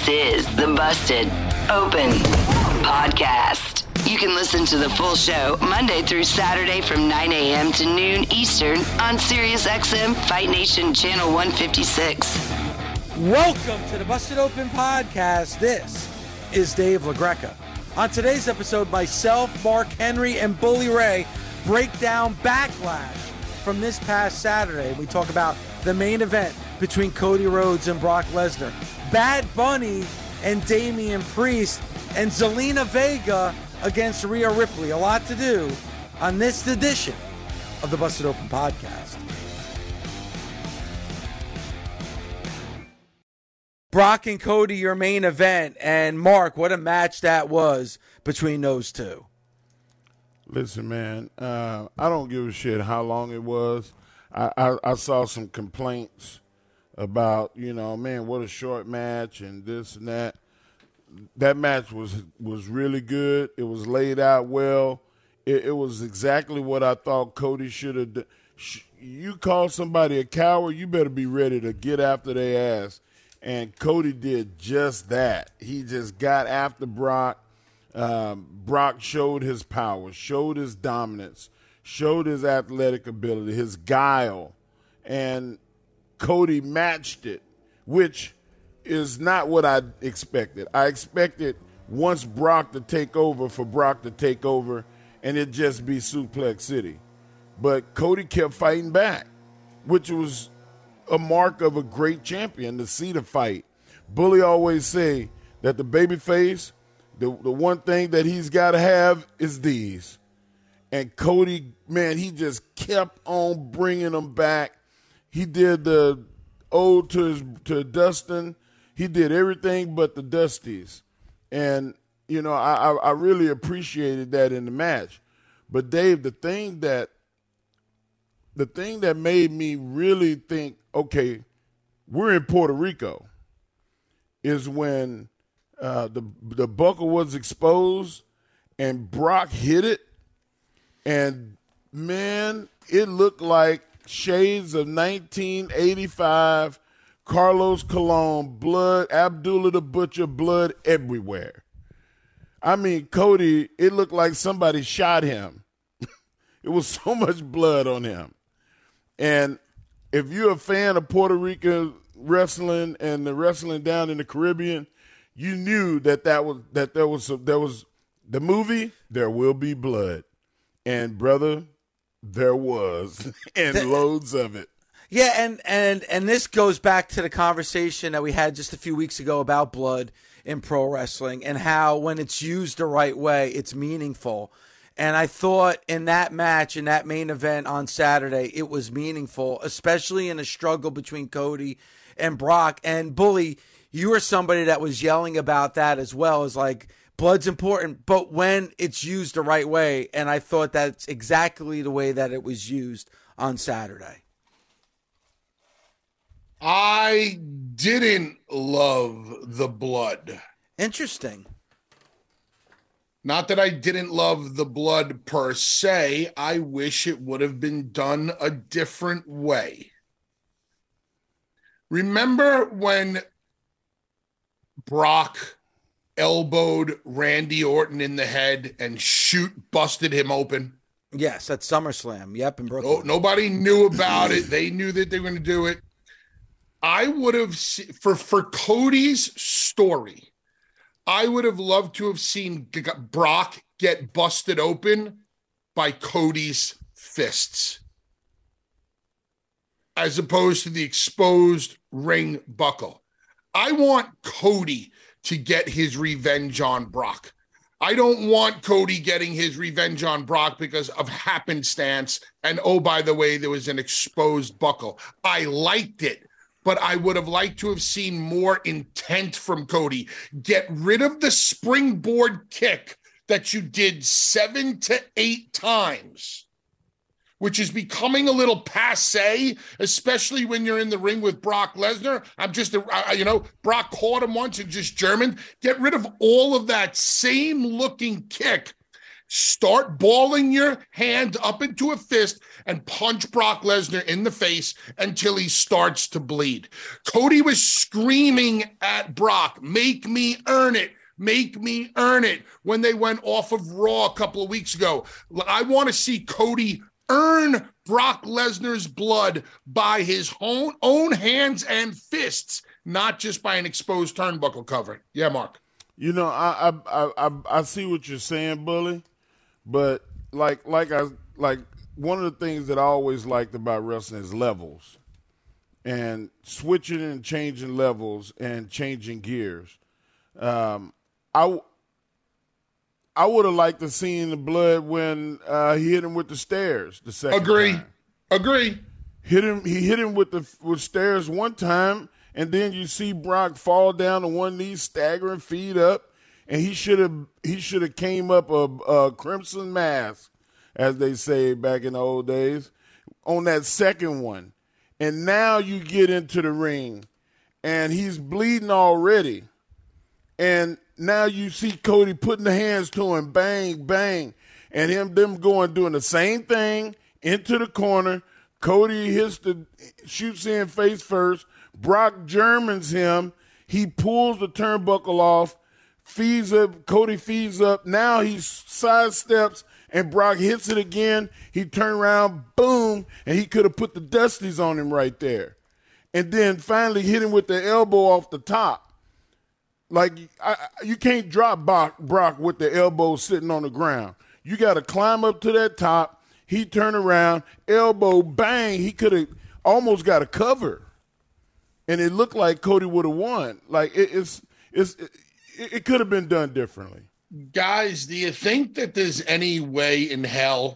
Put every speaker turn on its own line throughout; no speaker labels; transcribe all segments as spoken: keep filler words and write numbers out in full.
This is the Busted Open Podcast. You can listen to the full show Monday through Saturday from nine a.m. to noon Eastern on SiriusXM Fight Nation Channel one fifty-six.
Welcome to the Busted Open Podcast. This is Dave LaGreca. On today's episode, myself, Mark Henry, and Bully Ray break down Backlash from this past Saturday. We talk about the main event between Cody Rhodes and Brock Lesnar, Bad Bunny and Damian Priest, and Zelina Vega against Rhea Ripley. A lot to do on this edition of the Busted Open Podcast. Brock and Cody, your main event. And Mark, what a match that was between those two.
Listen, man, uh, I don't give a shit how long it was. I, I, I saw some complaints about, you know, man, what a short match and this and that. That match was was really good. It was laid out well. It, it was exactly what I thought Cody should have done. You call somebody a coward, you better be ready to get after their ass. And Cody did just that. He just got after Brock. Um, Brock showed his power, showed his dominance, showed his athletic ability, his guile, and Cody matched it, which is not what I expected. I expected once Brock to take over for Brock to take over and it just be Suplex City. But Cody kept fighting back, which was a mark of a great champion to see the fight. Bully always say that the babyface, the, the one thing that he's got to have is these. And Cody, man, he just kept on bringing them back. He did the ode to his, to Dustin. He did everything but the Dusties. And, you know, I, I, I really appreciated that in the match. But, Dave, the thing that the thing that made me really think, okay, we're in Puerto Rico, is when uh, the, the buckle was exposed and Brock hit it. And, man, it looked like shades of nineteen eighty-five, Carlos Colon, blood, Abdullah the Butcher, blood everywhere. I mean, Cody, it looked like somebody shot him. It was so much blood on him. And if you're a fan of Puerto Rican wrestling and the wrestling down in the Caribbean, you knew that that was that there was there was the movie There Will Be Blood. And, brother, there was, and the, loads of it.
Yeah, and, and, and this goes back to the conversation that we had just a few weeks ago about blood in pro wrestling and how when it's used the right way, it's meaningful. And I thought in that match, in that main event on Saturday, it was meaningful, especially in a struggle between Cody and Brock. And, Bully, you were somebody that was yelling about that as well, as like, blood's important, but when it's used the right way, and I thought that's exactly the way that it was used on Saturday.
I didn't love the blood.
Interesting.
Not that I didn't love the blood per se. I wish it would have been done a different way. Remember when Brock elbowed Randy Orton in the head and shoot busted him open?
Yes, at SummerSlam. Yep, in Brooklyn.
No, nobody knew about it. They knew that they were going to do it. I would have, for, for Cody's story, I would have loved to have seen Brock get busted open by Cody's fists, as opposed to the exposed ring buckle. I want Cody to get his revenge on Brock. I don't want Cody getting his revenge on Brock because of happenstance. And, oh, by the way, there was an exposed buckle. I liked it, but I would have liked to have seen more intent from Cody. Get rid of the springboard kick that you did seven to eight times, which is becoming a little passe, especially when you're in the ring with Brock Lesnar. I'm just, a, you know, Brock caught him once and just German. Get rid of all of that same looking kick. Start balling your hand up into a fist and punch Brock Lesnar in the face until he starts to bleed. Cody was screaming at Brock, make me earn it. Make me earn it when they went off of Raw a couple of weeks ago. I want to see Cody earn Brock Lesnar's blood by his own, own hands and fists, not just by an exposed turnbuckle cover. Yeah, Mark.
You know, I I I, I see what you're saying, Bully, but like like I like one of the things that I always liked about wrestling is levels, and switching and changing levels and changing gears. Um, I, I would have liked to seen the blood when uh, he hit him with the stairs the second
Agree.
time.
Agree.
Hit him. He hit him with the with stairs one time, and then you see Brock fall down on one knee, staggering feet up, and he should have he should have came up a, a crimson mask, as they say back in the old days, on that second one. And now you get into the ring, and he's bleeding already. And now you see Cody putting the hands to him, bang, bang, and him them going doing the same thing into the corner. Cody hits the shoots in face first. Brock Germans him. He pulls the turnbuckle off, feeds up. Cody feeds up. Now he sidesteps, and Brock hits it again. He turned around, boom, and he could have put the Dusties on him right there. And then finally hit him with the elbow off the top. Like, I, you can't drop Brock, Brock with the elbow sitting on the ground. You got to climb up to that top. He turned around, elbow, bang. He could have almost got a cover. And it looked like Cody would have won. Like, it, it's, it's, it, it could have been done differently.
Guys, do you think that there's any way in hell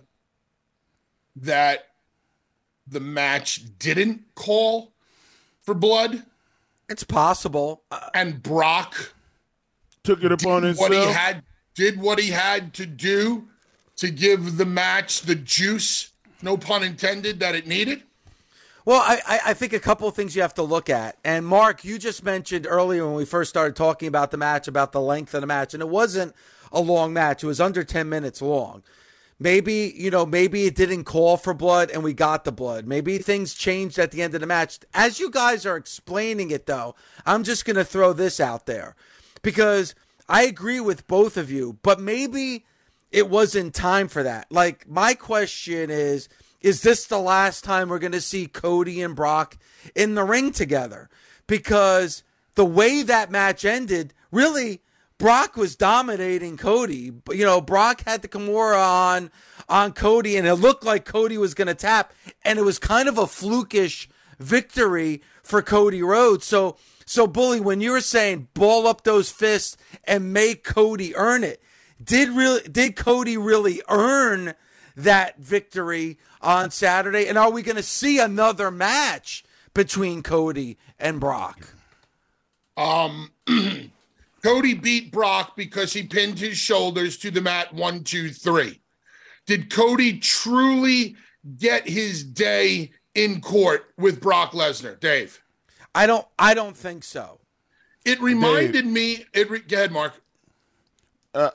that the match didn't call for blood?
It's possible. Uh,
and Brock
took it upon himself.
What he had did what he had to do to give the match the juice, no pun intended, that it needed.
Well, I, I think a couple of things you have to look at. And Mark, you just mentioned earlier when we first started talking about the match, about the length of the match, and it wasn't a long match. It was under ten minutes long. Maybe, you know, maybe it didn't call for blood and we got the blood. Maybe things changed at the end of the match. As you guys are explaining it, though, I'm just going to throw this out there because I agree with both of you, but maybe it wasn't time for that. Like, my question is, is this the last time we're going to see Cody and Brock in the ring together? Because the way that match ended, really, Brock was dominating Cody. You know, Brock had the Kimura on, on Cody, and it looked like Cody was going to tap, and it was kind of a flukish victory for Cody Rhodes. So, so Bully, when you were saying ball up those fists and make Cody earn it, did really did Cody really earn that victory on Saturday? And are we going to see another match between Cody and Brock?
Um... Cody beat Brock because he pinned his shoulders to the mat one, two, three. Did Cody truly get his day in court with Brock Lesnar, Dave?
I don't I don't think so.
It reminded Dave, me, it re, go ahead, Mark.
Uh,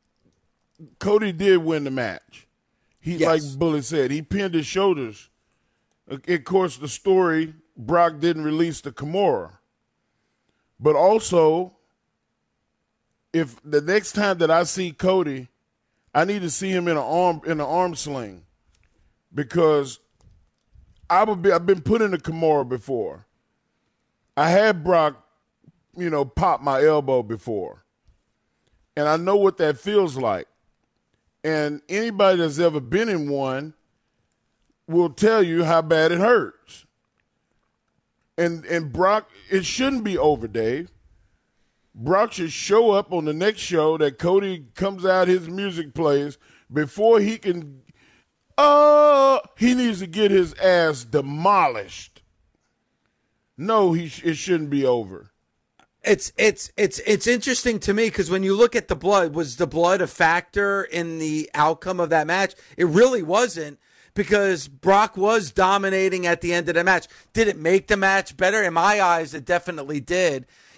Cody did win the match. He,
yes.
like Bully said, he pinned his shoulders. Of course, the story, Brock didn't release the Kimura. But also, if the next time that I see Cody, I need to see him in an arm in an arm sling, because I would be I've been put in a Kimura before. I had Brock, you know, pop my elbow before, and I know what that feels like. And anybody that's ever been in one will tell you how bad it hurts. And and Brock, it shouldn't be over, Dave. Brock should show up on the next show that Cody comes out, his music plays, before he can, oh, he needs to get his ass demolished. No, he sh- it shouldn't be over.
It's it's it's it's interesting to me because when you look at the blood, was the blood a factor in the outcome of that match? It really wasn't, because Brock was dominating at the end of the match. Did it make the match better? In my eyes, it definitely did.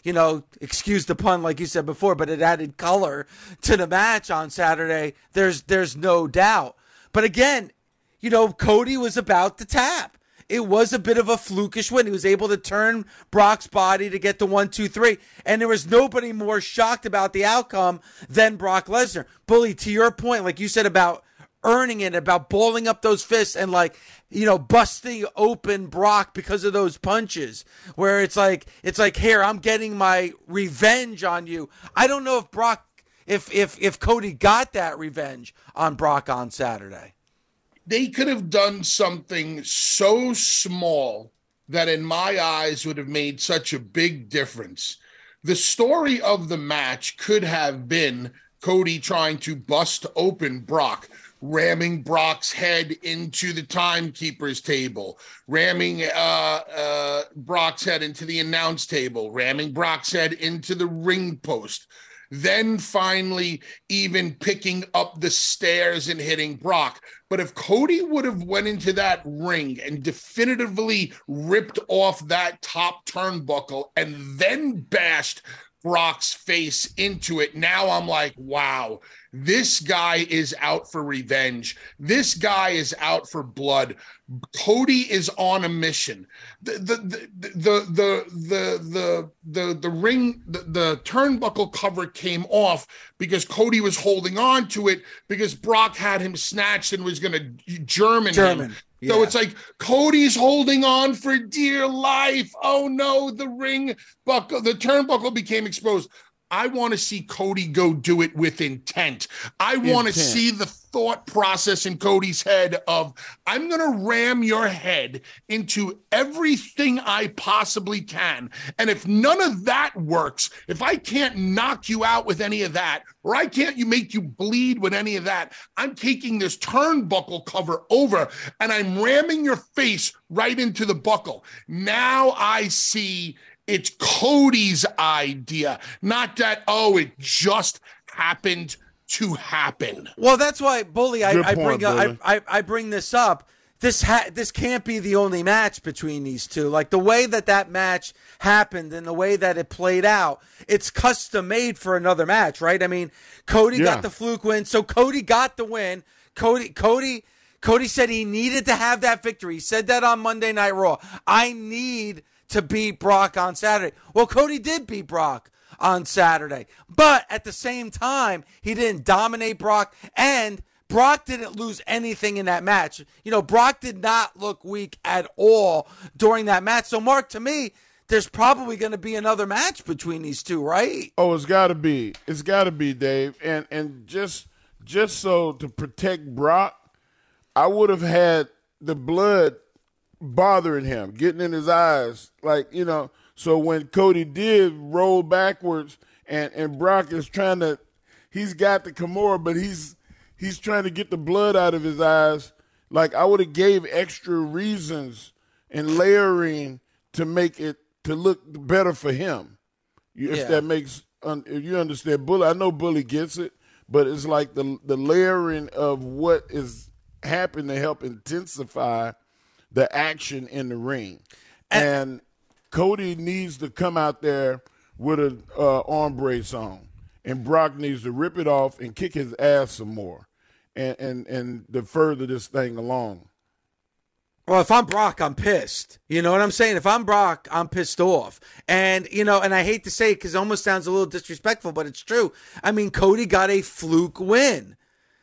you know, excuse the pun, like you said before, but it added color to the match on Saturday. There's there's no doubt. But again, you know, Cody was about to tap. It was a bit of a flukish win. He was able to turn Brock's body to get the one, two, three. And there was nobody more shocked about the outcome than Brock Lesnar. Bully, to your point, like you said about earning it, about balling up those fists and like, you know, busting open Brock because of those punches, where it's like, it's like, here, I'm getting my revenge on you. I don't know if Brock, if, if, if Cody got that revenge on Brock on Saturday.
They could have done something so small that in my eyes would have made such a big difference. The story of the match could have been Cody trying to bust open Brock, ramming Brock's head into the timekeeper's table, ramming uh, uh, Brock's head into the announce table, ramming Brock's head into the ring post, then finally even picking up the stairs and hitting Brock. But if Cody would have went into that ring and definitively ripped off that top turnbuckle and then bashed Brock's face into it, now I'm like, wow, this guy is out for revenge. This guy is out for blood. Cody is on a mission. The the the the the the the, the, the ring, the, the turnbuckle cover came off because Cody was holding on to it because Brock had him snatched and was going to German,
German.
him.
Yeah.
So it's like Cody's holding on for dear life. Oh no, the ring buckle, the turnbuckle became exposed. I want to see Cody go do it with intent. I want to see the thought process in Cody's head of, I'm going to ram your head into everything I possibly can. And if none of that works, if I can't knock you out with any of that, or I can't you make you bleed with any of that, I'm taking this turnbuckle cover over and I'm ramming your face right into the buckle. Now I see it's Cody's idea, not that, oh, it just happened to happen.
Well, that's why, Bully, I,
Good
I
point,
bring up,
Bully.
I, I, I bring this up. This ha- this can't be the only match between these two. Like the way that that match happened and the way that it played out, it's custom made for another match, right? I mean, Cody
Yeah.
got the fluke win, so Cody got the win. Cody, Cody, Cody said he needed to have that victory. He said that on Monday Night Raw. I need to beat Brock on Saturday. Well, Cody did beat Brock on Saturday, but at the same time, he didn't dominate Brock, and Brock didn't lose anything in that match. You know, Brock did not look weak at all during that match. So, Mark, to me, there's probably going to be another match between these two, right?
Oh, it's got to be. It's got to be, Dave. And and just just so to protect Brock, I would have had the blood bothering him, getting in his eyes, like, you know. So when Cody did roll backwards and, and Brock is trying to, he's got the Kimura, but he's he's trying to get the blood out of his eyes. Like, I would have gave extra reasons and layering to make it to look better for him. If
Yeah.
that makes, if you understand, Bully, I know Bully gets it, but it's like the the layering of what is happening to help intensify the action in the ring. And, and Cody needs to come out there with an uh, arm brace on, and Brock needs to rip it off and kick his ass some more, and and and to further this thing along.
Well, if I'm Brock, I'm pissed. You know what I'm saying? If I'm Brock, I'm pissed off. And, you know, and I hate to say it because it almost sounds a little disrespectful, but it's true. I mean, Cody got a fluke win.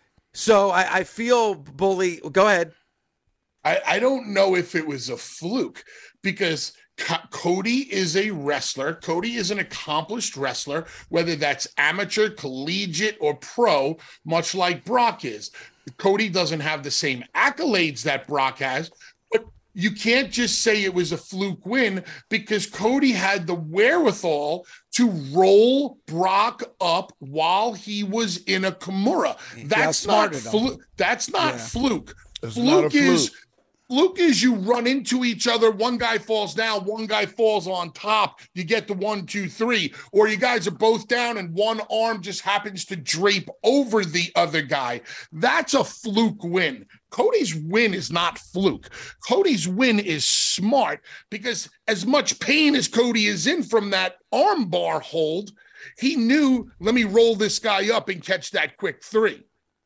So I, I feel, Bully, go ahead.
I, I don't know if it was a fluke because Co- Cody is a wrestler. Cody is an accomplished wrestler, whether that's amateur, collegiate, or pro, much like Brock is. Cody doesn't have the same accolades that Brock has, but you can't just say it was a fluke win because Cody had the wherewithal to roll Brock up while he was in a Kimura. That's not
outsmarted him.
fluke. That's not
Yeah.
fluke.
It's
Fluke
not a
is
fluke.
Fluke is you run into each other. One guy falls down, one guy falls on top. You get the one, two, three. Or you guys are both down and one arm just happens to drape over the other guy. That's a fluke win. Cody's win is not fluke. Cody's win is smart because as much pain as Cody is in from that arm bar hold, he knew, let me roll this guy up and catch that quick three.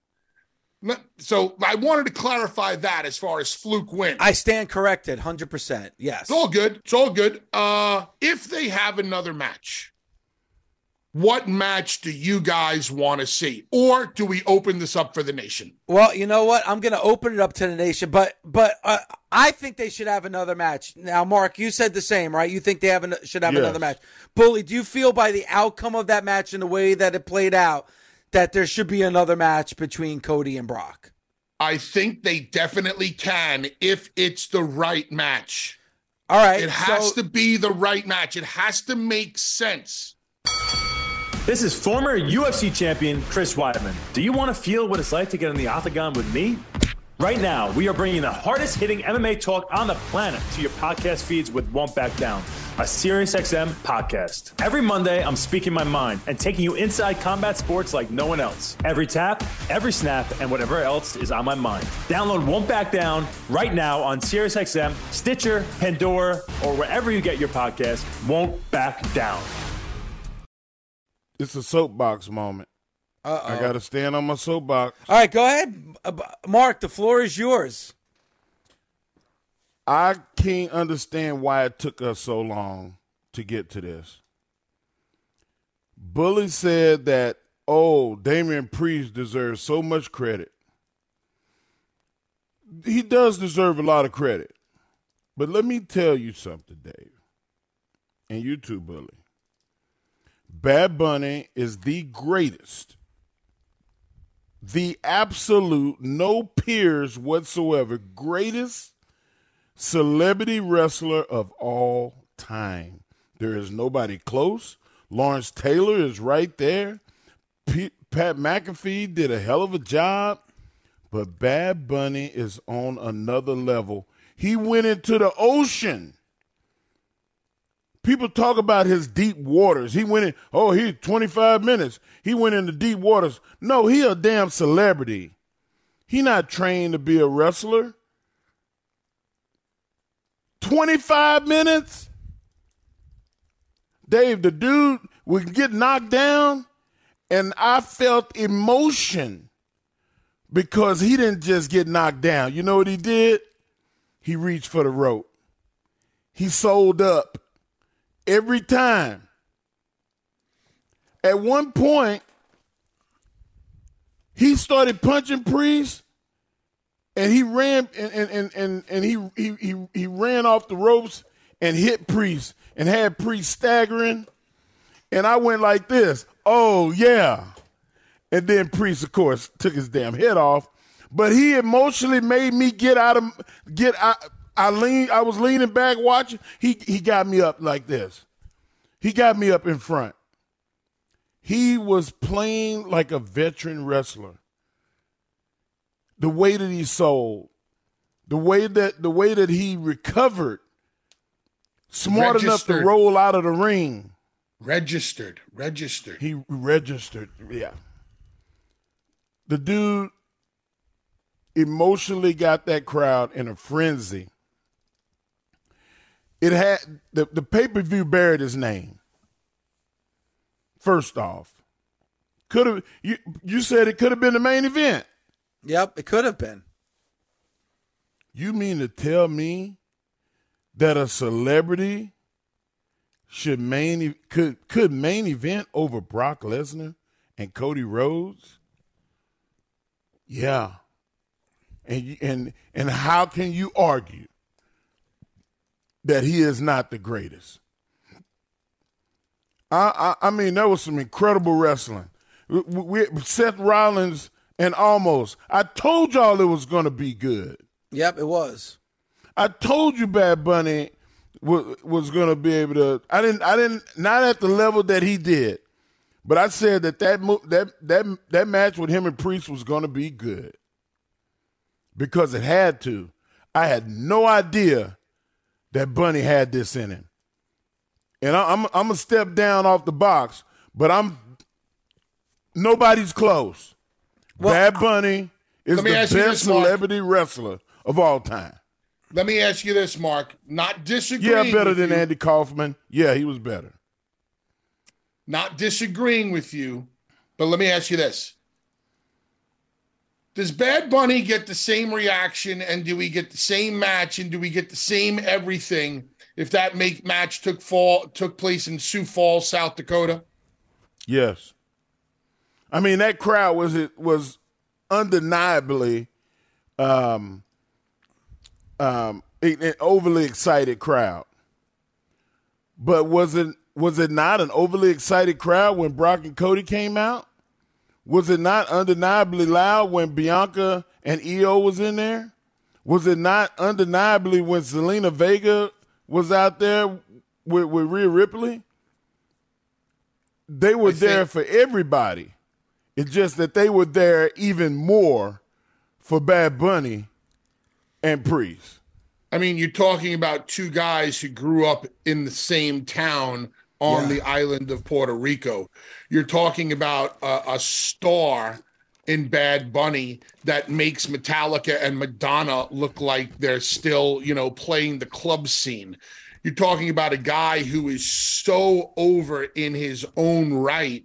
So I wanted to clarify that as far as fluke win.
I stand corrected, one hundred percent. Yes.
It's all good. It's all good. Uh, if they have another match, what match do you guys want to see? Or do we open this up for the nation?
Well, you know what? I'm going to open it up to the nation, but but uh, I think they should have another match. Now, Mark, you said the same, right? You think they have an, should have
yes.
another match. Bully, do you feel by the outcome of that match and the way that it played out that there should be another match between Cody and Brock?
I think they definitely can if it's the right match.
All right.
It has
so-
to be the right match. It has to make sense.
This is former U F C champion Chris Weidman. Do you want to feel what it's like to get in the octagon with me? Right now, we are bringing the hardest hitting M M A talk on the planet to your podcast feeds with Won't Back Down, a SiriusXM podcast. Every Monday, I'm speaking my mind and taking you inside combat sports like no one else. Every tap, every snap, and whatever else is on my mind. Download Won't Back Down right now on SiriusXM, Stitcher, Pandora, or wherever you get your podcast. Won't Back Down.
It's a soapbox moment.
Uh-oh.
I got to stand on my soapbox.
All right, go ahead. Uh, Mark, the floor is yours.
I can't understand why it took us so long to get to this. Bully said that, oh, Damian Priest deserves so much credit. He does deserve a lot of credit. But let me tell you something, Dave, and you too, Bully. Bad Bunny is the greatest, the absolute, no peers whatsoever, greatest celebrity wrestler of all time. There is nobody close. Lawrence Taylor is right there. P- Pat McAfee did a hell of a job, but Bad Bunny is on another level. He went into the ocean. People talk about his deep waters. He went in, oh, he's twenty-five minutes. He went into deep waters. No, he a damn celebrity. He not trained to be a wrestler. twenty-five minutes? Dave, the dude would get knocked down, and I felt emotion because he didn't just get knocked down. You know what he did? He reached for the rope. He sold up. Every time. At one point, he started punching Priest, and he ran and and and, and he, he he he ran off the ropes and hit Priest and had Priest staggering. And I went like this. Oh yeah. And then Priest, of course, took his damn head off. But he emotionally made me get out of get out. I lean. I was leaning back watching. He he got me up like this. He got me up in front. He was playing like a veteran wrestler. The way that he sold, the way that the way that he recovered, smart
Registered.
enough to roll out of the ring.
Registered, registered.
He registered. Yeah. The dude emotionally got that crowd in a frenzy. It had the, the pay-per-view buried his name. First off, could have you you said it could have been the main event.
Yep, it could have been.
You mean to tell me that a celebrity should main could could main event over Brock Lesnar and Cody Rhodes? Yeah. And and and how can you argue that he is not the greatest? I I, I mean, there was some incredible wrestling. We, we, Seth Rollins and Almost. I told y'all it was going to be good.
Yep, it was.
I told you Bad Bunny was, was going to be able to. I didn't. I didn't. Not at the level that he did, but I said that that that that that match with him and Priest was going to be good because it had to. I had no idea that Bunny had this in him. And I, I'm I'm gonna step down off the box, but I'm nobody's close. Well, Bad Bunny is the best this, celebrity wrestler of all time.
Let me ask you this, Mark. Not disagreeing.
Yeah, better
with
than
you,
Andy Kaufman. Yeah, he was better.
Not disagreeing with you, but let me ask you this. Does Bad Bunny get the same reaction, and do we get the same match, and do we get the same everything if that make match took fall took place in Sioux Falls, South Dakota?
Yes. I mean, that crowd was it was undeniably um, um, an overly excited crowd. But was it was it not an overly excited crowd when Brock and Cody came out? Was it not undeniably loud when Bianca and E O was in there? Was it not undeniably when Zelina Vega was out there with, with Rhea Ripley? They were I there think- for everybody. It's just that they were there even more for Bad Bunny and Priest.
I mean, you're talking about two guys who grew up in the same town on yeah. the island of Puerto Rico. You're talking about a, a star in Bad Bunny that makes Metallica and Madonna look like they're still, you know, playing the club scene. You're talking about a guy who is so over in his own right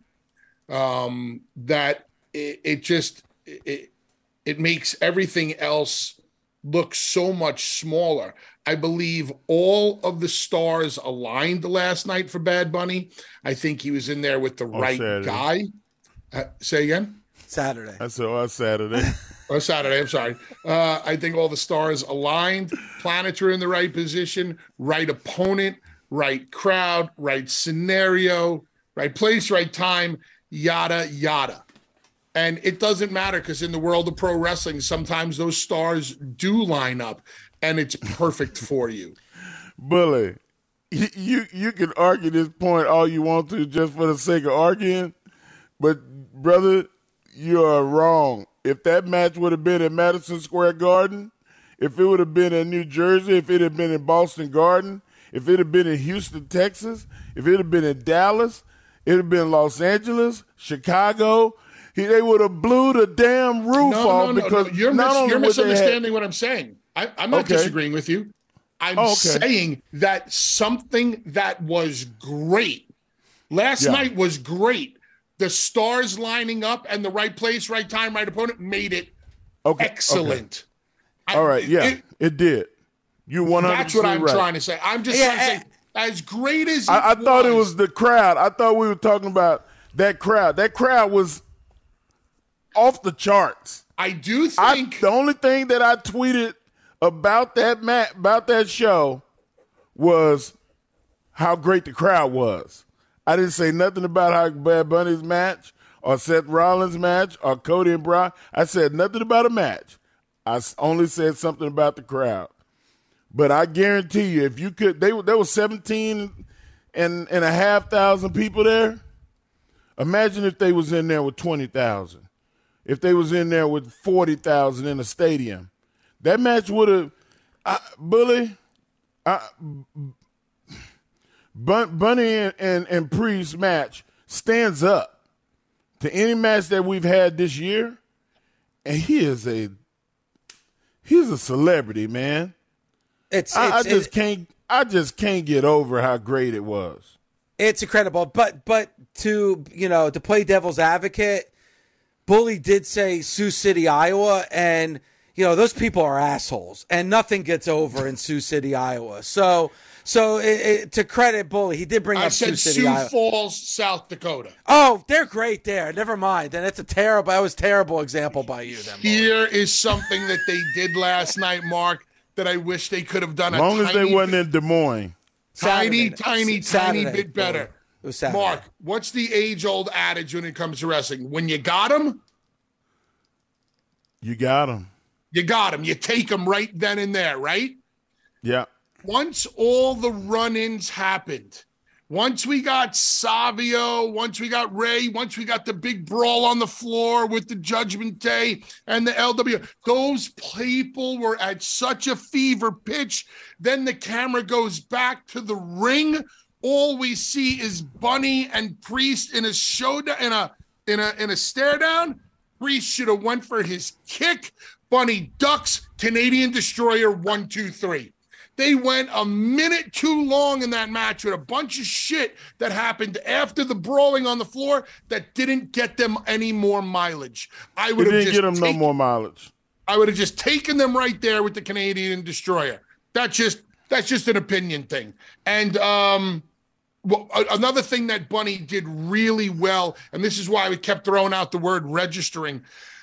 um, that it, it just it, it makes everything else look so much smaller. I believe all of the stars aligned last night for Bad Bunny. I think he was in there with the oh, right Saturday. guy. Uh, say again?
Saturday.
I said, oh, Saturday.
oh, Saturday. I'm sorry. Uh, I think all the stars aligned. Planets were in the right position, right opponent, right crowd, right scenario, right place, right time, yada, yada. And it doesn't matter because in the world of pro wrestling, sometimes those stars do line up. And it's perfect for you.
Bully, you, you you can argue this point all you want to just for the sake of arguing, but, brother, you are wrong. If that match would have been in Madison Square Garden, if it would have been in New Jersey, if it had been in Boston Garden, if it had been in Houston, Texas, if it had been in Dallas, it would have been Los Angeles, Chicago, he, they would have blew the damn roof
no,
off
no, no,
because
no. You're,
not
mis- you're misunderstanding
had,
what I'm saying. I, I'm not
okay.
disagreeing with you. I'm oh, okay. saying that something that was great last yeah. night was great. The stars lining up and the right place, right time, right opponent made it okay. excellent.
Okay. All right, I, yeah, it, it did. You one hundred percent
That's what I'm
right.
trying to say. I'm just yeah, trying to say, as great as it
I, I
was,
thought it was the crowd. I thought we were talking about that crowd. That crowd was off the charts.
I do think
I, the only thing that I tweeted about that mat, about that show was how great the crowd was. I didn't say nothing about how Bad Bunny's match or Seth Rollins' match or Cody and Brock. I said nothing about a match. I only said something about the crowd. But I guarantee you, if you could, they there were seventeen and, and a half thousand people there. Imagine if they was in there with twenty thousand. If they was in there with forty thousand in a stadium. That match would have, uh, Bully, uh, Bun- Bunny and, and, and Priest match stands up to any match that we've had this year, and he is a he's a celebrity, man.
It's,
I,
it's
I just
it,
can't I just can't get over how great it was.
It's incredible, but but to you know to play devil's advocate, Bully did say Sioux City, Iowa, and. You know, those people are assholes, and nothing gets over in Sioux City, Iowa. So, so it, it, to credit Bully, he did bring
I
up
said
Sioux City,
Sioux
Iowa.
Falls, South Dakota.
Oh, they're great there. Never mind. And it's a terrible, that was a terrible example by you. Then,
Here is something that they did last night, Mark, that I wish they could have done.
As long as they wasn't in Des Moines.
Tiny,
Saturday,
tiny,
Saturday,
tiny bit better.
It was Saturday.
Mark, what's the age-old adage when it comes to wrestling? When you got them,
you got them.
You got them. You take them right then and there, right?
Yeah.
Once all the run-ins happened, Once we got Savio, once we got Ray, once we got the big brawl on the floor with the Judgment Day and the L W, those people were at such a fever pitch. Then the camera goes back to the ring. All we see is Bunny and Priest in a showdown, in a in a in a stare down. Priest should have went for his kick. Bunny ducks. Canadian Destroyer one, two, three. They went a minute too long in that match with a bunch of shit that happened after the brawling on the floor that didn't get them any more mileage. I would
it
have
didn't
just
get them
taken,
no more mileage.
I would have just taken them right there with the Canadian Destroyer. That's just that's just an opinion thing. And um, well, another thing that Bunny did really well, and this is why we kept throwing out the word registering.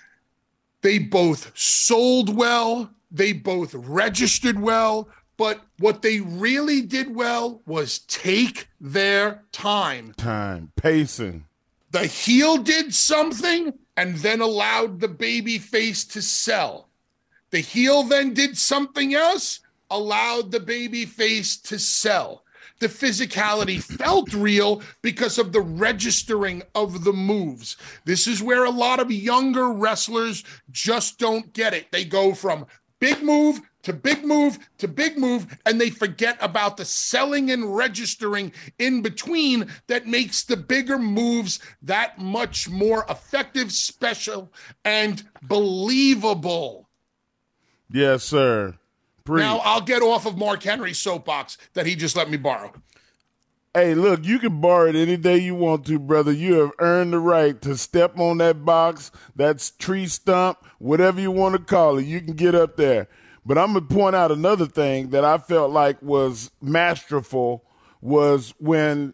They both sold well. They both registered well. But what they really did well was take their time.
Time, pacing.
The heel did something and then allowed the baby face to sell. The heel then did something else, allowed the baby face to sell. The physicality felt real because of the registering of the moves. This is where a lot of younger wrestlers just don't get it. They go from big move to big move to big move, and they forget about the selling and registering in between that makes the bigger moves that much more effective, special, and believable.
Yes, sir. Preach.
Now I'll get off of Mark Henry's soapbox that he just let me borrow.
Hey, look, you can borrow it any day you want to, brother. You have earned the right to step on that box, that tree stump, whatever you want to call it. You can get up there. But I'm going to point out another thing that I felt like was masterful was when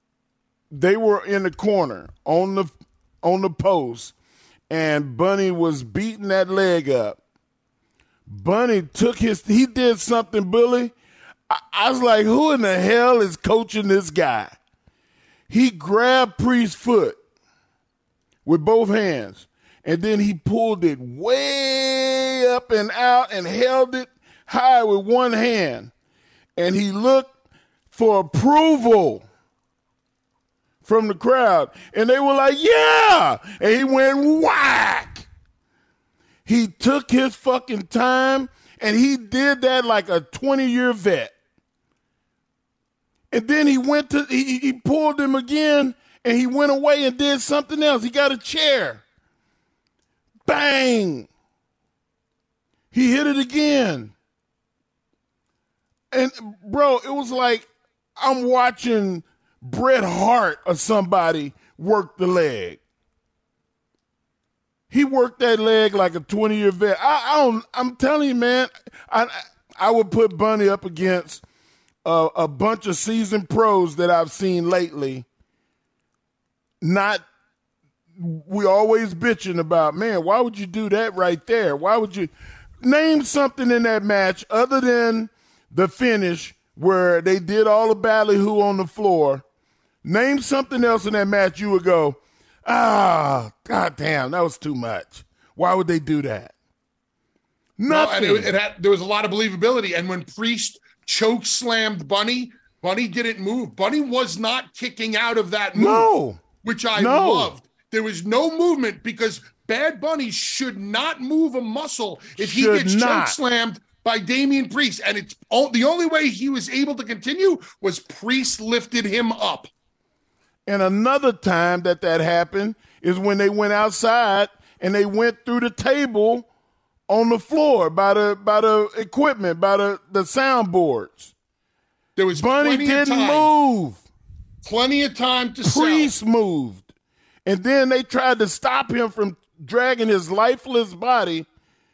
they were in the corner on the on the post and Bunny was beating that leg up. Bunny took his, he did something, Billy. I, I was like, who in the hell is coaching this guy? He grabbed Priest's foot with both hands. And then he pulled it way up and out and held it high with one hand. And he looked for approval from the crowd. And they were like, yeah. And he went whack. He took his fucking time and he did that like a twenty-year vet. And then he went to, he, he pulled him again and he went away and did something else. He got a chair. Bang! He hit it again. And, bro, it was like I'm watching Bret Hart or somebody work the leg. He worked that leg like a twenty-year vet. I, I don't, I'm telling you, man, I, I would put Bunny up against a, a bunch of seasoned pros that I've seen lately. Not We always bitching about, man, why would you do that right there? Why would you name something in that match other than the finish where they did all the ballyhoo on the floor? Name something else in that match you would go, ah, goddamn, that was too much. Why would they do that? Nothing.
No, and it, it had, there was a lot of believability. And when Priest choke slammed Bunny, Bunny didn't move. Bunny was not kicking out of that move,
no.
which I
no.
loved. There was no movement because Bad Bunny should not move a muscle if he
Should
gets
not.
choke slammed by Damian Priest. And it's all, the only way he was able to continue was Priest lifted him up.
And another time that that happened is when they went outside and they went through the table on the floor by the by the equipment, by the, the soundboards.
There was
Bunny
plenty of
didn't
time,
move.
Plenty of time to
Priest
sell.
moved. And then they tried to stop him from dragging his lifeless body.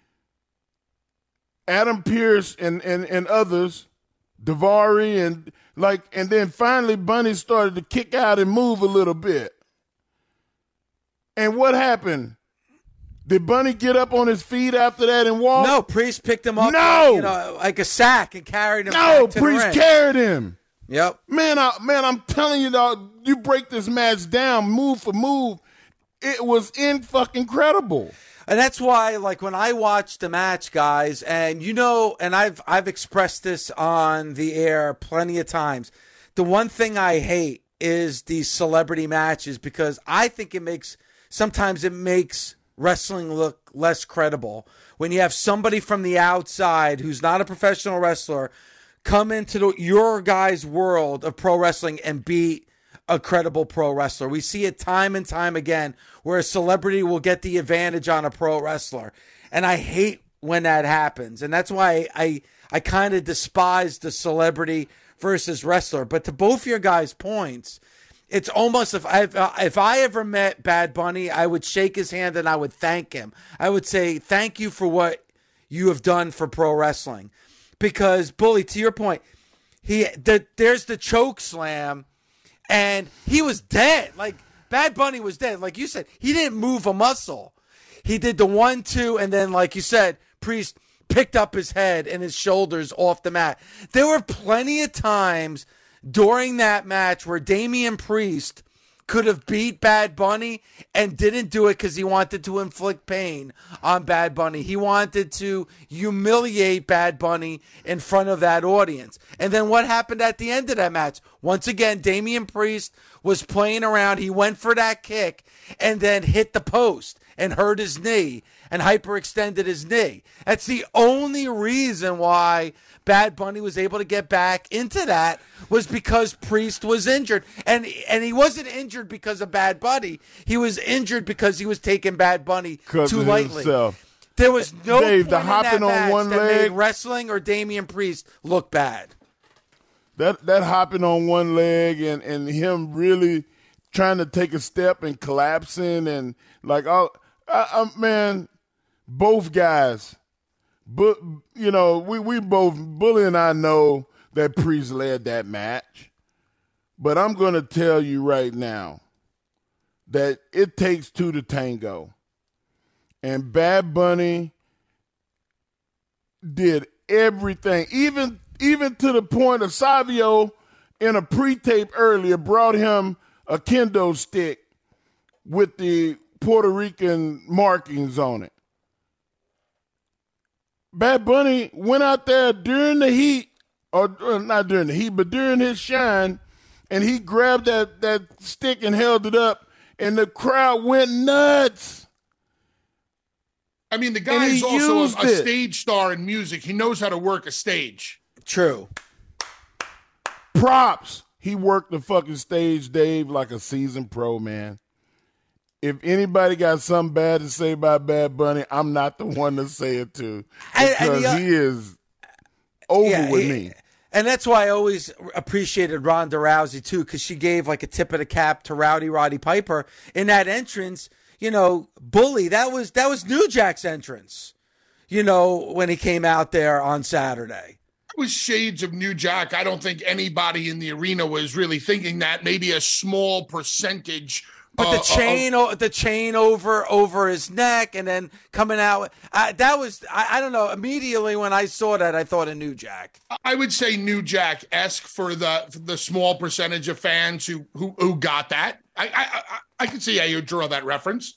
Adam Pearce and, and, and others, Daivari and like, and then finally Bunny started to kick out and move a little bit. And what happened? Did Bunny get up on his feet after that and walk?
No, Priest picked him up,
No!
like, you know, like a sack and carried him.
No,
back to
Priest
the ring.
carried him.
Yep.
Man, I, man, I'm telling you, dog, you break this match down move for move. It was in fucking incredible.
And that's why, like, when I watch the match, guys, and you know, and I've I've expressed this on the air plenty of times, the one thing I hate is these celebrity matches because I think it makes, sometimes it makes wrestling look less credible when you have somebody from the outside who's not a professional wrestler come into the, your guy's world of pro wrestling and beat a credible pro wrestler. We see it time and time again where a celebrity will get the advantage on a pro wrestler. And I hate when that happens. And that's why I, I, I kind of despise the celebrity versus wrestler. But to both your guys' points, it's almost if I if I ever met Bad Bunny, I would shake his hand and I would thank him. I would say, thank you for what you have done for pro wrestling. Because, Bully, to your point, he the, there's the choke slam, and he was dead. Like, Bad Bunny was dead. Like you said, he didn't move a muscle. He did the one, two, and then, like you said, Priest picked up his head and his shoulders off the mat. There were plenty of times during that match where Damian Priest could have beat Bad Bunny and didn't do it because he wanted to inflict pain on Bad Bunny. He wanted to humiliate Bad Bunny in front of that audience. And then what happened at the end of that match? Once again, Damian Priest was playing around. He went for that kick and then hit the post and hurt his knee and hyperextended his knee. That's the only reason why Bad Bunny was able to get back into that was because Priest was injured. And and he wasn't injured because of Bad Bunny. He was injured because he was taking Bad Bunny too lightly.
Himself.
There was no
Dave,
point
the
in
hopping
that
on
match
one
that
leg,
made wrestling or Damian Priest look bad.
That that hopping on one leg and, and him really trying to take a step and collapsing and like, oh, I, I, man, both guys. But, you know, we, we both, Bully and I know that Priest led that match. But I'm going to tell you right now that it takes two to tango. And Bad Bunny did everything, even even to the point of Savio in a pre-tape earlier brought him a kendo stick with the Puerto Rican markings on it. Bad Bunny went out there during the heat, or, or not during the heat, but during his shine, and he grabbed that, that stick and held it up, and the crowd went nuts.
I mean, the guy is also a, a stage star in music. He knows how to work a stage.
True.
Props. He worked the fucking stage, Dave, like a seasoned pro, man. If anybody got something bad to say about Bad Bunny, I'm not the one to say it to. Because and, and he, he is over yeah, with he, me.
And that's why I always appreciated Ronda Rousey, too, because she gave like a tip of the cap to Rowdy Roddy Piper in that entrance. You know, Bully, that was that was New Jack's entrance, you know, when he came out there on Saturday.
It was shades of New Jack. I don't think anybody in the arena was really thinking that. Maybe a small percentage.
But the
uh,
chain, uh, the chain over over his neck, and then coming out. Uh, that was, I, I don't know. Immediately when I saw that, I thought of New Jack.
I would say New Jack-esque for the for the small percentage of fans who who, who got that. I, I I I can see how you draw that reference.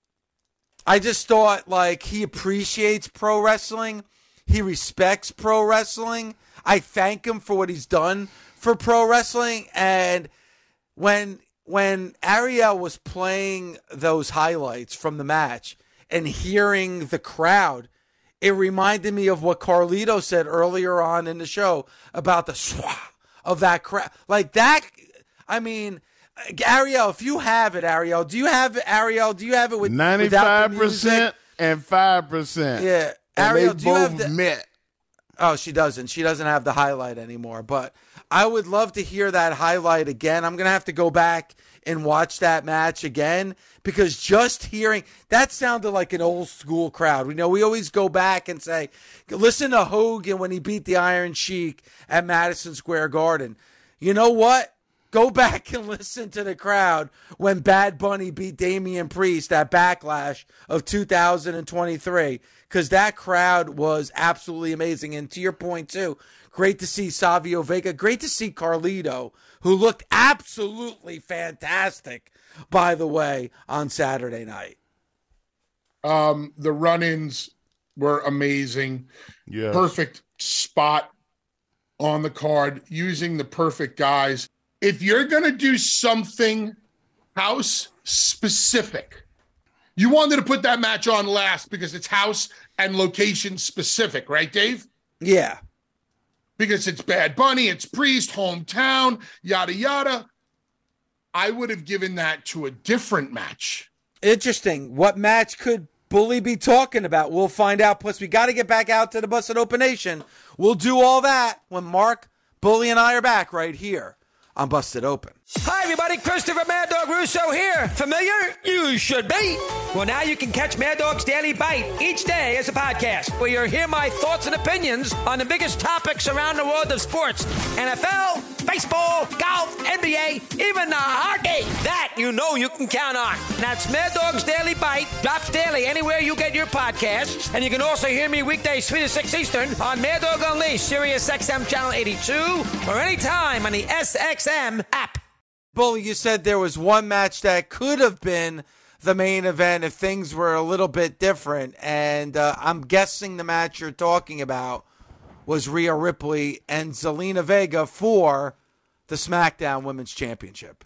I just thought like he appreciates pro wrestling. He respects pro wrestling. I thank him for what he's done for pro wrestling. And when. When Ariel was playing those highlights from the match and hearing the crowd, it reminded me of what Carlito said earlier on in the show about the swah of that crowd. Like that, I mean, Ariel, if you have it, Ariel, do you have it, Ariel? Do you have it with
ninety-five percent and five percent?
Yeah.
And
Ariel,
they
do you
both
have the,
met.
Oh, she doesn't. She doesn't have the highlight anymore. But I would love to hear that highlight again. I'm going to have to go back and watch that match again because just hearing that sounded like an old school crowd. We know we always go back and say, listen to Hogan when he beat the Iron Sheik at Madison Square Garden. You know what? Go back and listen to the crowd when Bad Bunny beat Damian Priest at Backlash of two thousand twenty-three, because that crowd was absolutely amazing. And to your point, too, great to see Savio Vega. Great to see Carlito, who looked absolutely fantastic, by the way, on Saturday night.
Um, the run-ins were amazing.
Yeah.
Perfect spot on the card, using the perfect guys. If you're going to do something house specific, you wanted to put that match on last because it's house and location specific, right, Dave?
Yeah.
Because it's Bad Bunny, it's Priest, hometown, yada, yada. I would have given that to a different match.
Interesting. What match could Bully be talking about? We'll find out. Plus, we got to get back out to the Busted Open Nation. We'll do all that when Mark, Bully, and I are back right here on Busted Open.
Hi, everybody. Christopher Mad Dog Russo here. Familiar? You should be. Well, now you can catch Mad Dog's Daily Bite each day as a podcast, where you'll hear my thoughts and opinions on the biggest topics around the world of sports. N F L, baseball, golf, N B A, even the hockey. That you know you can count on. That's Mad Dog's Daily Bite. Drops daily anywhere you get your podcasts. And you can also hear me weekdays three to six Eastern on Mad Dog Unleashed, Sirius X M Channel eighty-two, or anytime on the S X M app.
Bully, you said there was one match that could have been the main event if things were a little bit different. And uh, I'm guessing the match you're talking about was Rhea Ripley and Zelina Vega for the SmackDown Women's Championship.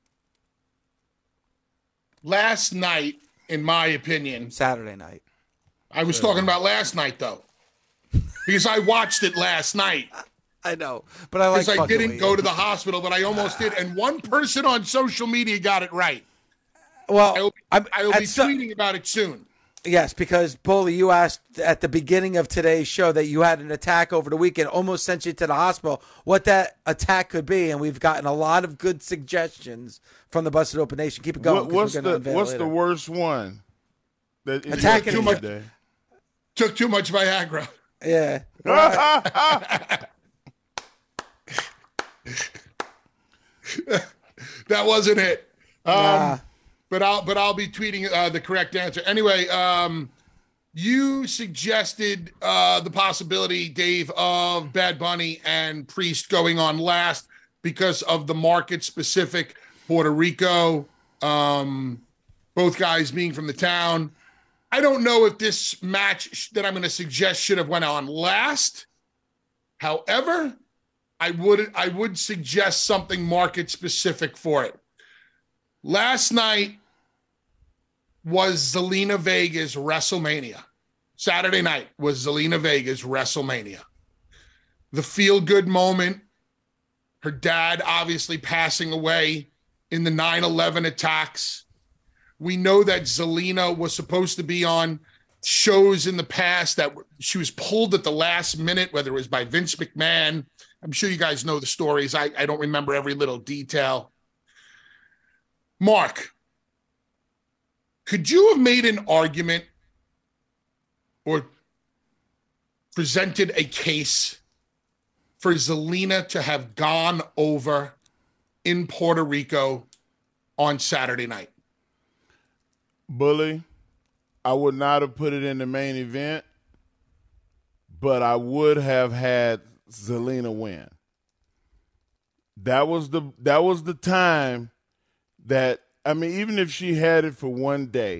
Last night, in my opinion.
Saturday night.
I was talking about last night, though. Because I watched it last night.
I know, but I like
because I didn't go to the hospital, but I almost did, and one person on social media got it right.
Well,
I will,
I'm,
I will be
so,
tweeting about it soon.
Yes, because Bully, you asked at the beginning of today's show that you had an attack over the weekend, almost sent you to the hospital. What that attack could be, and we've gotten a lot of good suggestions from the Busted Open Nation. Keep it going.
What, what's the What's the worst one? That
Attacking
too much. Took too much Viagra.
Yeah. Right.
That wasn't it. Um,
nah.
But I'll but I'll be tweeting uh, the correct answer. Anyway, um, you suggested uh, the possibility, Dave, of Bad Bunny and Priest going on last because of the market-specific Puerto Rico, um, both guys being from the town. I don't know if this match that I'm going to suggest should have went on last. However, I would I would suggest something market specific for it. Last night was Zelina Vega's WrestleMania. Saturday night was Zelina Vega's WrestleMania. The feel-good moment, her dad obviously passing away in the nine eleven attacks. We know that Zelina was supposed to be on shows in the past that she was pulled at the last minute, whether it was by Vince McMahon. I'm sure you guys know the stories. I, I don't remember every little detail. Mark, could you have made an argument or presented a case for Zelina to have gone over in Puerto Rico on Saturday night?
Bully, I would not have put it in the main event, but I would have had Zelina win. That was the that was the time that, I mean, even if she had it for one day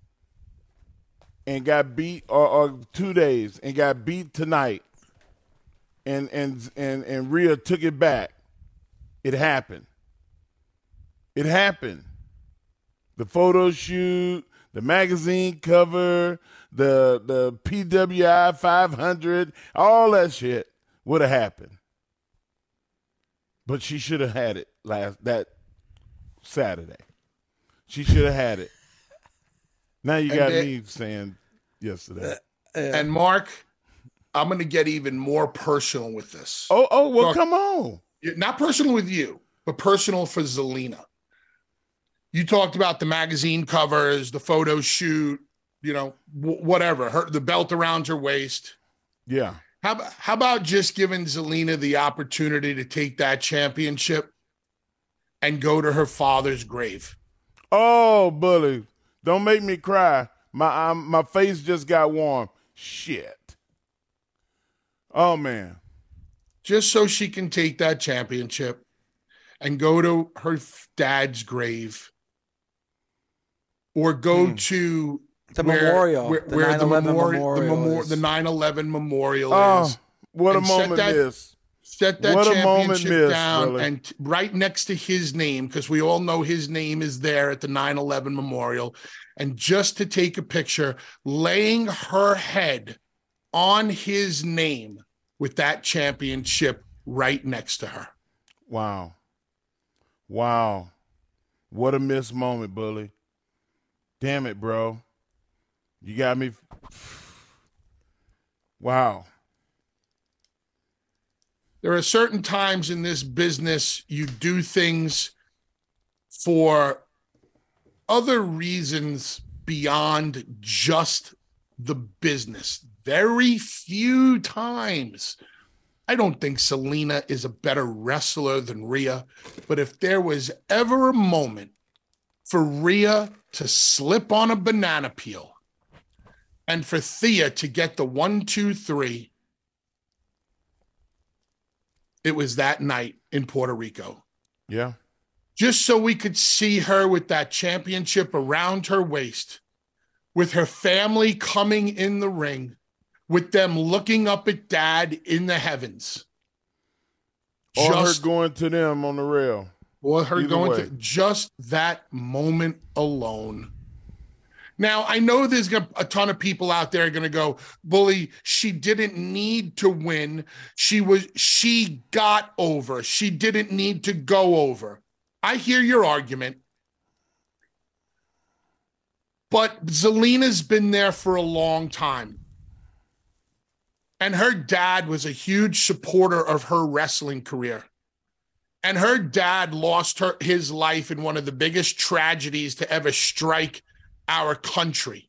and got beat, or, or two days and got beat tonight, and and and and Rhea took it back, it happened. It happened. The photo shoot, the magazine cover, the the P W I five hundred, all that shit would have happened. But she should have had it last that Saturday. She should have had it. Now you got
and
me it, saying yesterday.
Uh, uh,
and Mark, I'm going to get even more personal with this.
Oh, oh, well,
Talk,
come on.
Not personal with you, but personal for Zelina. You talked about the magazine covers, the photo shoot, you know, w- whatever, her, the belt around her waist.
Yeah.
How, how about just giving Zelina the opportunity to take that championship and go to her father's grave?
Oh, Bully, don't make me cry. My um, my face just got warm. Shit. Oh, man.
Just so she can take that championship and go to her dad's grave. Or go hmm. to
the
where,
memorial,
where,
the
where the, memori-
memorial
the, memor-
is.
the nine eleven memorial
oh,
is.
What
and
a moment
that,
this.
Set that
What a moment
championship
missed,
down
really.
and t- right next to his name, because we all know his name is there at the nine eleven memorial. And just to take a picture, laying her head on his name with that championship right next to her.
Wow. Wow. What a missed moment, Bully. Damn it, bro. You got me. Wow.
There are certain times in this business you do things for other reasons beyond just the business. Very few times. I don't think Zelina is a better wrestler than Rhea, but if there was ever a moment for Rhea to slip on a banana peel and for Thea to get the one, two, three, it was that night in Puerto Rico.
Yeah.
Just so we could see her with that championship around her waist, with her family coming in the ring, with them looking up at Dad in the heavens.
Or
Just,
her going to them on the rail.
or her
Either
going
way.
to just that moment alone. Now, I know there's a a ton of people out there going to go, Bully, she didn't need to win. She was, she got over. She didn't need to go over. I hear your argument. But Zelina's been there for a long time. And her dad was a huge supporter of her wrestling career. And her dad lost her his life in one of the biggest tragedies to ever strike our country.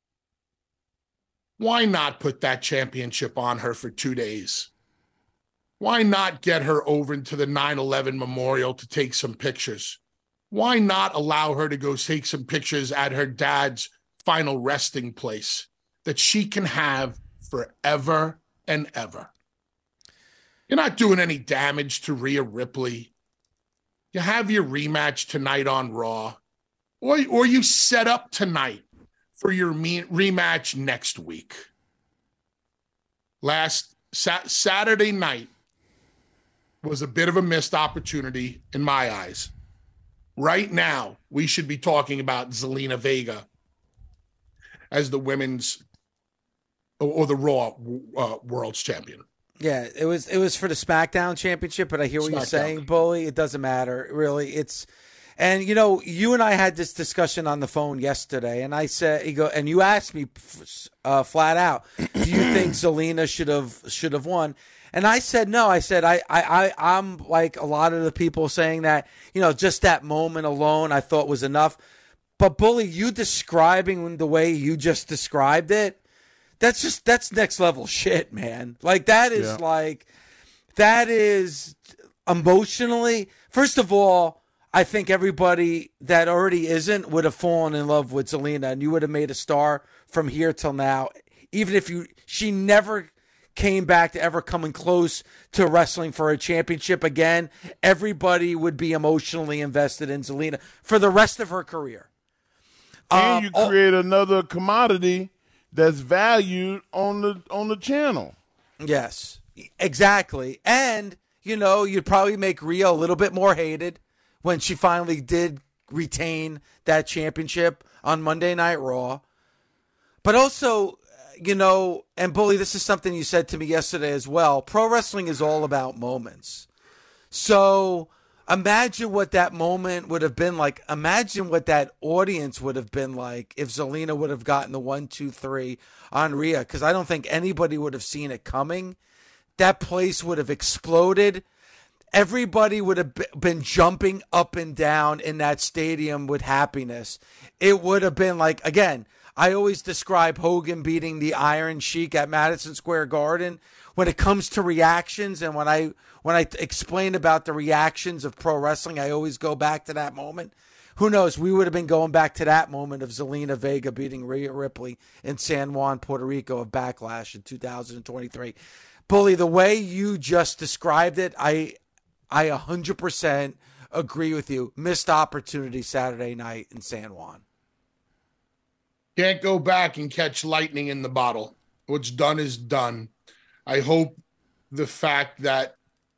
Why not put that championship on her for two days? Why not get her over into the nine eleven memorial to take some pictures? Why not allow her to go take some pictures at her dad's final resting place that she can have forever and ever? You're not doing any damage to Rhea Ripley. You have your rematch tonight on Raw. Or, or you set up tonight for your me- rematch next week. Last sa- Saturday night was a bit of a missed opportunity in my eyes. Right now, we should be talking about Zelina Vega as the women's or, or the Raw uh, World's Champion.
Yeah, it was it was for the SmackDown Championship, but I hear what you're
SmackDown.
saying, Bully. It doesn't matter, really. It's and you know, you and I had this discussion on the phone yesterday, and I said, you go, and you asked me uh, flat out, do you think Zelina should have should have won? And I said no. I said I, I, I I'm like a lot of the people saying that, you know, just that moment alone I thought was enough. But Bully, you describing the way you just described it, that's just that's next level shit, man. Like that is
Yeah.
like that is emotionally. First of all, I think everybody that already isn't would have fallen in love with Zelina, and you would have made a star from here till now. Even if you, she never came back to ever coming close to wrestling for a championship again, everybody would be emotionally invested in Zelina for the rest of her career.
And
Um,
you
oh-
create another commodity that's valued on the on the channel.
Yes, exactly. And, you know, you'd probably make Rhea a little bit more hated when she finally did retain that championship on Monday Night Raw. But also, you know, and Bully, this is something you said to me yesterday as well. Pro wrestling is all about moments. So imagine what that moment would have been like. Imagine what that audience would have been like if Zelina would have gotten the one, two, three on Rhea, because I don't think anybody would have seen it coming. That place would have exploded. Everybody would have been jumping up and down in that stadium with happiness. It would have been like, again, I always describe Hogan beating the Iron Sheik at Madison Square Garden. When it comes to reactions, and when I when I explain about the reactions of pro wrestling, I always go back to that moment. Who knows? We would have been going back to that moment of Zelina Vega beating Rhea Ripley in San Juan, Puerto Rico of Backlash in two thousand twenty-three. Bully, the way you just described it, I I one hundred percent agree with you. Missed opportunity Saturday night in San Juan.
Can't go back and catch lightning in the bottle. What's done is done. I hope the fact that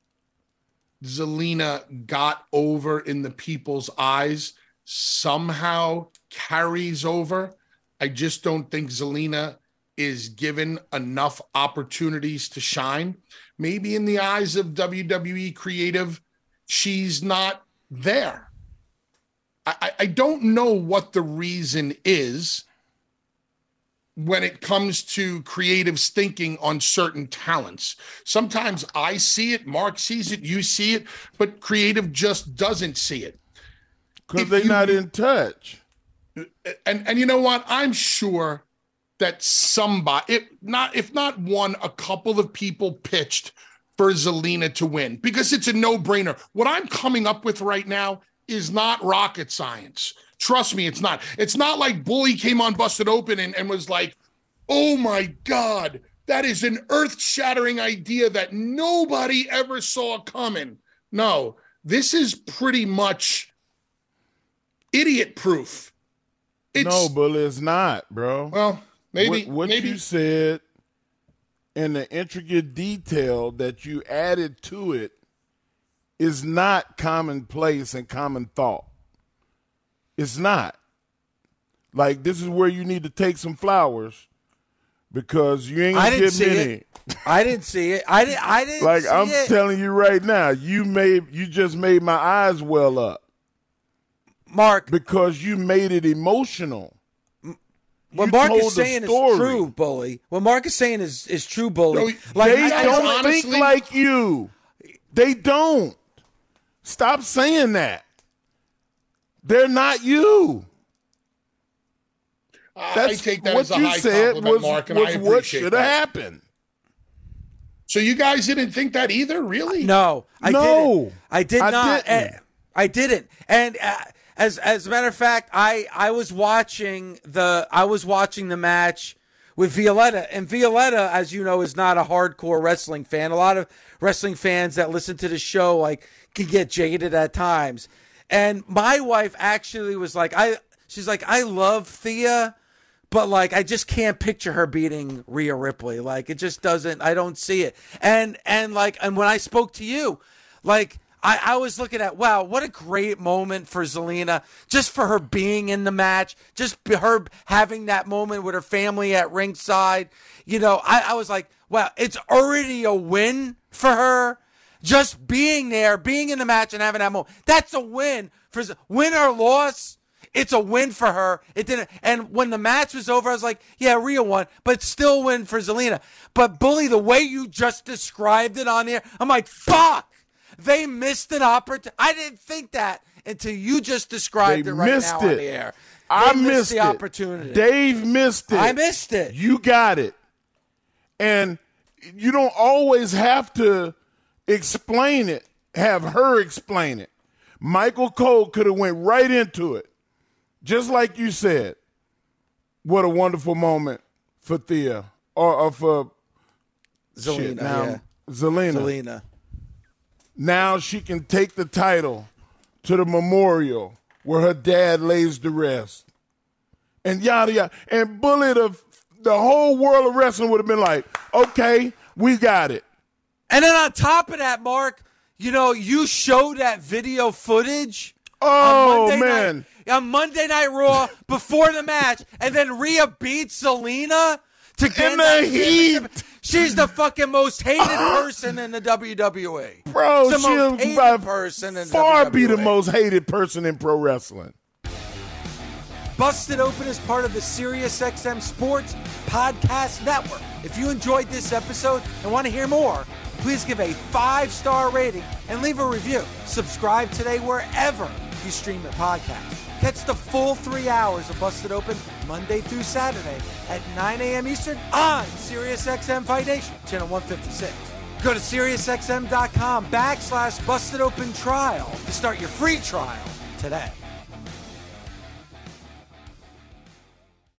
Zelina got over in the people's eyes somehow carries over. I just don't think Zelina is given enough opportunities to shine. Maybe in the eyes of W W E creative, she's not there. I, I don't know what the reason is when it comes to creatives thinking on certain talents. Sometimes I see it, Mark sees it, you see it, but creative just doesn't see it.
Because they're not in touch.
And and you know what? I'm sure that somebody, if not, if not one, a couple of people pitched for Zelina to win because it's a no-brainer. What I'm coming up with right now is not rocket science. Trust me, it's not. It's not like Bully came on Busted Open and, and was like, oh my God, that is an earth-shattering idea that nobody ever saw coming. No, this is pretty much idiot-proof. It's,
no, Bully, it's not, bro.
Well, maybe.
What, what
maybe.
you said and the intricate detail that you added to it is not commonplace and common thought. It's not. Like, this is where you need to take some flowers because you ain't
I
gonna
didn't
get
see
many.
it. I didn't see it. I didn't. I didn't.
Like
see
I'm
it.
telling you right now, you made you just made my eyes well up,
Mark.
because you made it emotional.
What
You
Mark
told
is
the
saying is
story.
true, Bully. What Mark is saying is is true, Bully.
No,
like
They
I, I
don't
honestly-
think like you. They don't. Stop saying that. They're not you.
I take that
what
as a
you
high
said
compliment,
was,
Mark, and I
was what
appreciate
should have
that.
happened.
So you guys didn't think that either, really?
No, I
No,
didn't. I did
I
not.
didn't.
Uh, I didn't. And uh, as as a matter of fact, I I was watching the I was watching the match with Violetta, and Violetta, as you know, is not a hardcore wrestling fan. A lot of wrestling fans that listen to the show like can get jaded at times. And my wife actually was like, I she's like, I love Thea, but like I just can't picture her beating Rhea Ripley. Like it just doesn't. I don't see it. And and like and when I spoke to you, like I, I was looking at, wow, what a great moment for Zelina, just for her being in the match, just be- her having that moment with her family at ringside. You know, I, I was like, wow, it's already a win for her. Just being there, being in the match and having that moment, that's a win. For win or loss, it's a win for her. It didn't. And when the match was over, I was like, yeah, Rhea won, but still win for Zelina. But Bully, the way you just described it on there, I'm like, fuck. They missed an opportunity. I didn't think that until you just described
They
it right
missed
now
it.
on the air. They
I
missed
missed
the
it.
opportunity.
Dave missed it.
I missed it.
You got it. And you don't always have to explain it. Have her explain it. Michael Cole could have went right into it. Just like you said. What a wonderful moment for Thea. Or, or for
Zelina,
shit, now,
yeah.
Zelina.
Zelina.
Now she can take the title to the memorial where her dad lays to rest. And yada yada. And Bully, the, the whole world of wrestling would have been like, okay, we got it.
And then on top of that, Mark, you know, you showed that video footage.
Oh,
on Monday
man.
Night, on Monday Night Raw before the match, and then Rhea beats Zelina to get
In
that
the heat.
She's the fucking most hated person in the W W E.
Bro,
She's the most
she'll
hated
by
person in
far
W W E.
be the most hated person in pro wrestling.
Busted Open is part of the SiriusXM Sports Podcast Network. If you enjoyed this episode and want to hear more, please give a five-star rating and leave a review. Subscribe today wherever you stream the podcast. Catch the full three hours of Busted Open Monday through Saturday at nine a.m. Eastern on SiriusXM Fight Nation, channel one fifty-six. Go to SiriusXM.com backslash Busted Open Trial to start your free trial today.